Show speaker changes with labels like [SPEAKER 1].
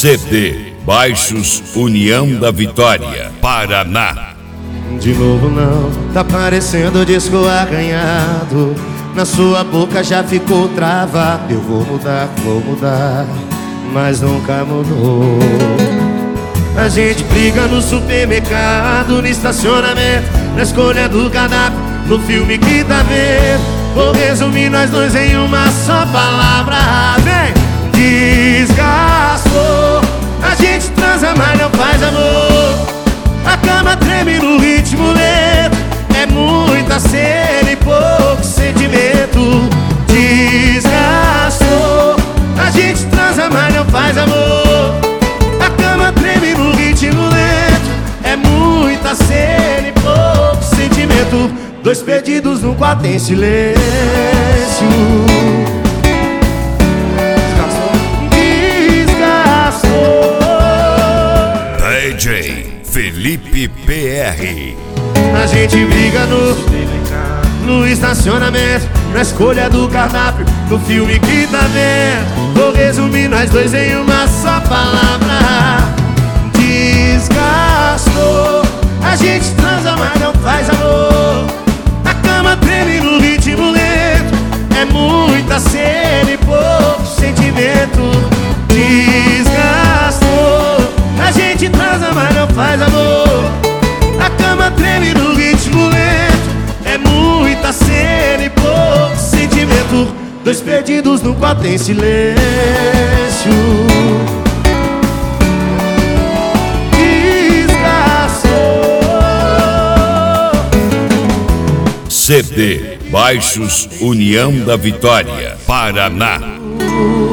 [SPEAKER 1] CD Baixos União da Vitória, Paraná.
[SPEAKER 2] De novo não, tá parecendo disco arranhado. Na sua boca já ficou travado. Eu vou mudar, mas nunca mudou. A gente briga no supermercado, no estacionamento, na escolha do cardápio, no filme que tá vendo. Vou resumir nós dois em uma só palavra. Vem! Desgastou. A gente transa, mas não faz amor. A cama treme no ritmo lento. É muita cena e pouco sentimento. Desgastou. A gente transa, mas não faz amor. A cama treme no ritmo lento. É muita cena e pouco sentimento. Dois perdidos no quarto em silêncio.
[SPEAKER 1] DJ Felipe PR.
[SPEAKER 2] A gente briga no estacionamento, na escolha do cardápio, no filme que tá vendo. Vou resumir nós dois em uma só palavra. Desgastou. A gente transa, mas não faz amor. A cama treme no ritmo lento. É muita cena e pouco sentimento. Desgastou. A gente transa, mas não faz amor. A cama treme no ritmo lento. É muita cena e pouco sentimento. Dois perdidos no quarto em silêncio.
[SPEAKER 1] CD Baixos União da Vitória, Paraná.